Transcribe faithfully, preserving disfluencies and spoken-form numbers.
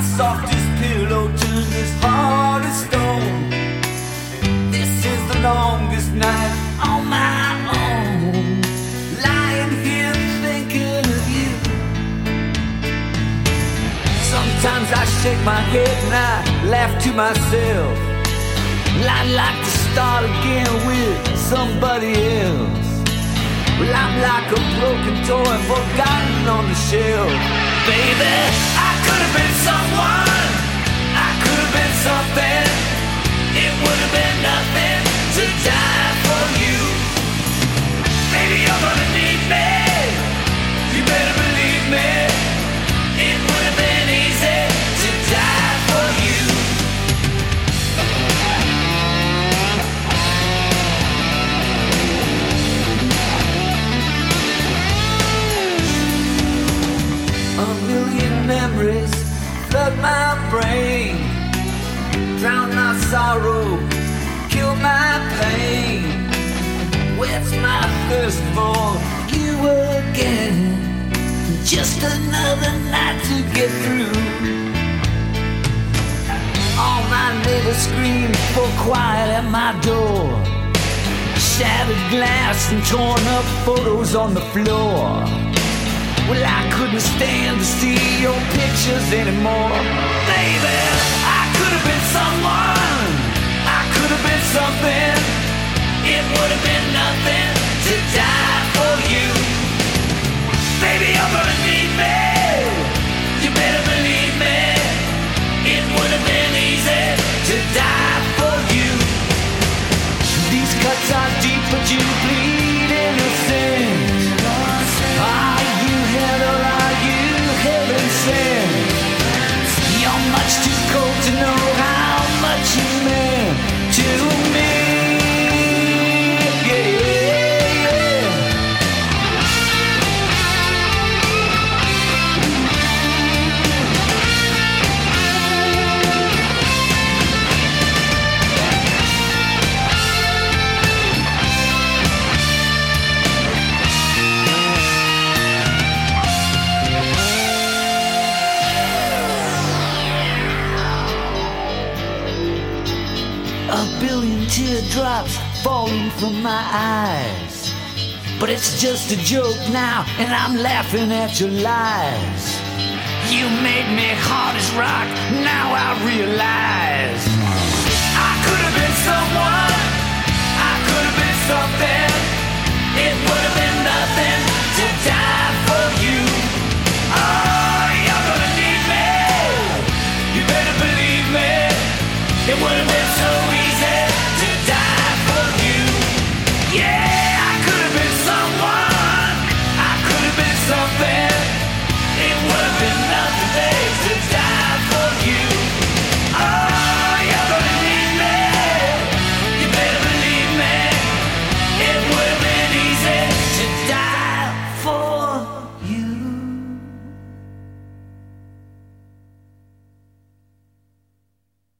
softest pillow turns as hard as stone. This is the longest night on my own, lying here thinking of you. Sometimes I shake my head and I laugh to myself. I'd like to start again with somebody else. Well, I'm like a broken toy forgotten on the shelf. Baby, I could have been someone, I could have been something. It would have been nothing to die for you. Baby, you're gonna need me, you better believe me. It would have been easy to die for you. A million memories flood my brain, drown my sorrow, kill my pain. Where's my thirst for you again? Just another night to get through. All my neighbors scream for quiet at my door. Shattered glass and torn up photos on the floor. Well, I couldn't stand to see your pictures anymore. Baby, I could have been someone, I could have been something. It would have been nothing to die for you. Baby, you're gonna need me, you better believe me. It would have been easy to die for you. These cuts are deep, but you bleed innocent. Are you hell or are you heaven sent? You're much too cold to know how much you meant to me. A billion teardrops falling from my eyes, but it's just a joke now, and I'm laughing at your lies. You made me hard as rock, now I realize I could have been someone, I could have been something. It would have been nothing to die for you. Oh, you're gonna need me, you better believe me. It would have been so